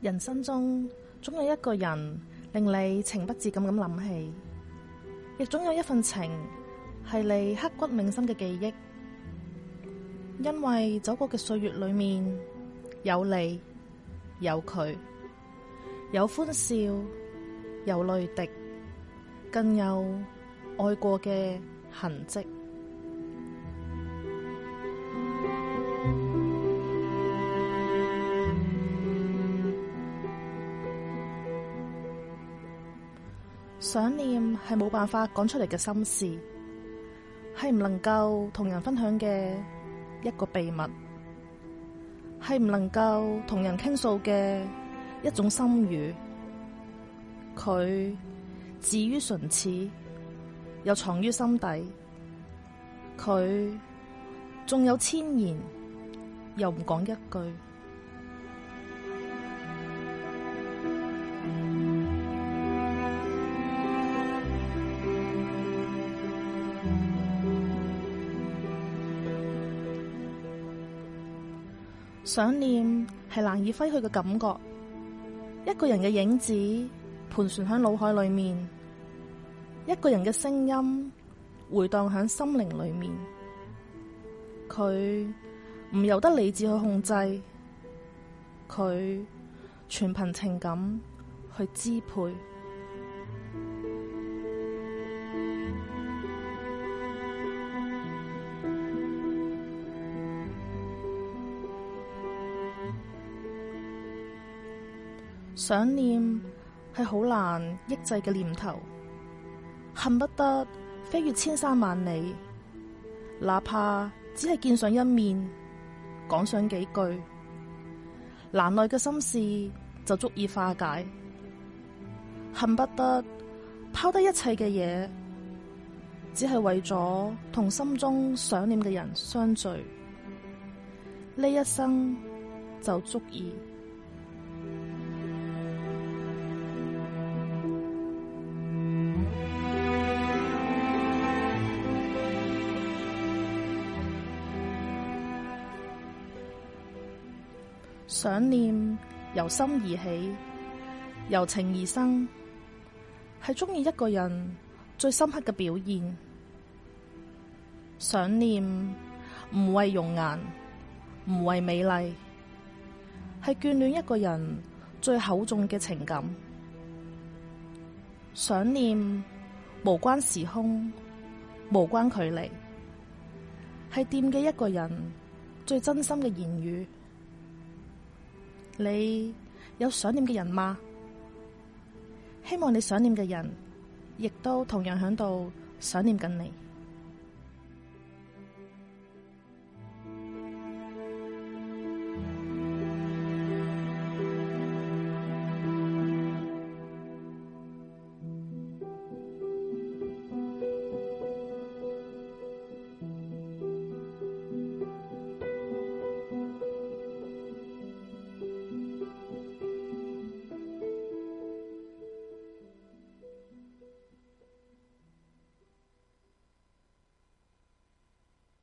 人生中總有一個人令你情不自禁咁諗起，亦總有一份情係你刻骨銘心嘅記憶。因為走過嘅歲月裏面，有你，有佢，有歡笑，有淚滴，更有愛過嘅痕跡。想念係冇辦法講出嚟嘅心事，係唔能夠同人分享嘅一個秘密，係唔能夠同人傾訴嘅一種心語。佢至於唇齒，又藏於心底。佢仲有千言，又唔講一句。想念係難以揮去嘅感覺，一個人嘅影子盤旋喺腦海裏面，一個人嘅聲音回蕩喺心靈裏面。佢唔由得理智去控制，佢全憑情感去支配。想念係好難抑制嘅念頭，恨不得飛越千山萬里，哪怕只係見上一面，講上幾句，難耐嘅心事就足以化解。恨不得拋低一切嘅嘢，只係為咗同心中想念嘅人相聚，呢一生就足以。想念由心而起，由情而生，係鍾意一個人最深刻嘅表現。想念唔為容顏，唔為美麗，係眷戀一個人最厚重嘅情感。想念無關時空，無關距離，係惦記一個人最真心嘅言語。你有想念嘅人嗎？希望你想念嘅人亦都同樣響度想念緊你。